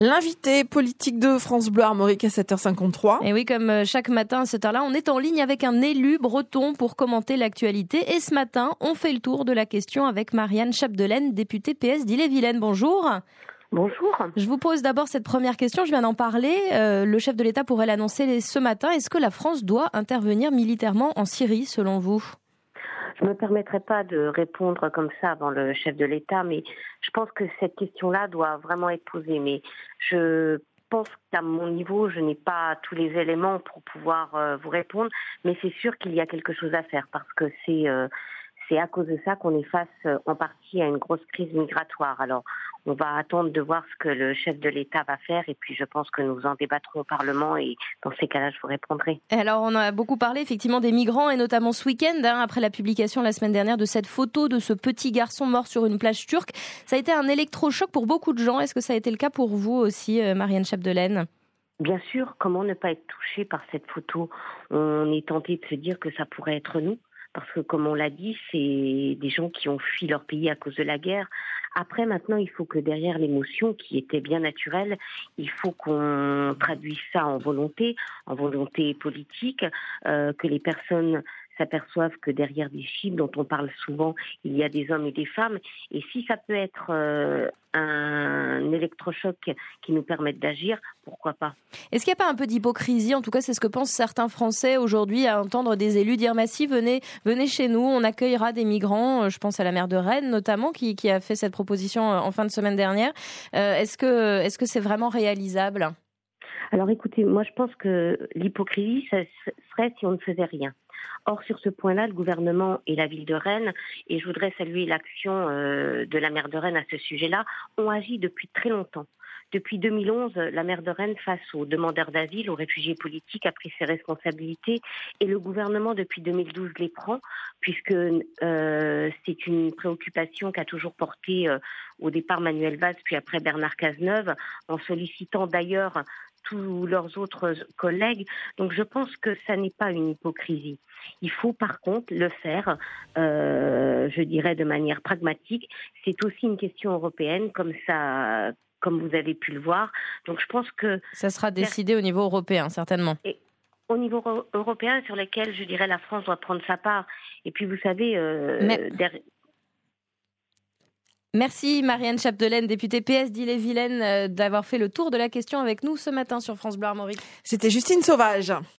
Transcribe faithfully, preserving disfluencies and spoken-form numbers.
L'invité politique de France Bleu Armorique à sept heures cinquante-trois. Et oui, comme chaque matin à cette heure-là, on est en ligne avec un élu breton pour commenter l'actualité. Et ce matin, on fait le tour de la question avec Marianne Chapdelaine, députée P S d'Ille-et-Vilaine. Bonjour. Bonjour. Je vous pose d'abord cette première question, je viens d'en parler. Euh, le chef de l'État pourrait l'annoncer ce matin. Est-ce que la France doit intervenir militairement en Syrie, selon vous ? Je ne me permettrai pas de répondre comme ça avant le chef de l'État, mais je pense que cette question-là doit vraiment être posée. Mais je pense qu'à mon niveau, je n'ai pas tous les éléments pour pouvoir euh, vous répondre, mais c'est sûr qu'il y a quelque chose à faire parce que c'est... Euh, C'est à cause de ça qu'on est face en partie à une grosse crise migratoire. Alors, on va attendre de voir ce que le chef de l'État va faire et puis je pense que nous en débattrons au Parlement et dans ces cas-là, je vous répondrai. Et alors, on a beaucoup parlé effectivement des migrants et notamment ce week-end, hein, après la publication la semaine dernière de cette photo de ce petit garçon mort sur une plage turque. Ça a été un électrochoc pour beaucoup de gens. Est-ce que ça a été le cas pour vous aussi, Marianne Chapdelaine ? Bien sûr, comment ne pas être touché par cette photo ? On est tenté de se dire que ça pourrait être nous. Parce que, comme on l'a dit, c'est des gens qui ont fui leur pays à cause de la guerre. Après, maintenant, il faut que derrière l'émotion, qui était bien naturelle, il faut qu'on traduise ça en volonté, en volonté politique, euh, que les personnes s'aperçoivent que derrière des chiffres dont on parle souvent, il y a des hommes et des femmes. Et si ça peut être euh, un électrochoc qui nous permette d'agir, pourquoi pas ? Est-ce qu'il n'y a pas un peu d'hypocrisie ? En tout cas, c'est ce que pensent certains Français aujourd'hui à entendre des élus dire « Mais si, venez, venez chez nous, on accueillera des migrants ». Je pense à la maire de Rennes notamment qui, qui a fait cette proposition en fin de semaine dernière. Euh, est-ce que, est-ce que c'est vraiment réalisable ? Alors écoutez, moi je pense que l'hypocrisie, ça serait si on ne faisait rien. Or, sur ce point-là, le gouvernement et la ville de Rennes, et je voudrais saluer l'action euh, de la maire de Rennes à ce sujet-là, ont agi depuis très longtemps. Depuis deux mille onze, la maire de Rennes, face aux demandeurs d'asile, aux réfugiés politiques, a pris ses responsabilités et le gouvernement, depuis deux mille douze, les prend, puisque euh, c'est une préoccupation qu'a toujours portée euh, au départ Manuel Valls, puis après Bernard Cazeneuve, en sollicitant d'ailleurs tous leurs autres collègues. Donc je pense que ça n'est pas une hypocrisie. Il faut par contre le faire, euh, je dirais de manière pragmatique. C'est aussi une question européenne, comme ça, comme vous avez pu le voir. Donc je pense que ça sera décidé au niveau européen, certainement. Et au niveau européen, sur lequel je dirais la France doit prendre sa part. Et puis vous savez, euh, Mais... derrière. Merci Marianne Chapdelaine, députée P S d'Ille-et-Vilaine, d'avoir fait le tour de la question avec nous ce matin sur France Bleu Armorique. C'était Justine Sauvage.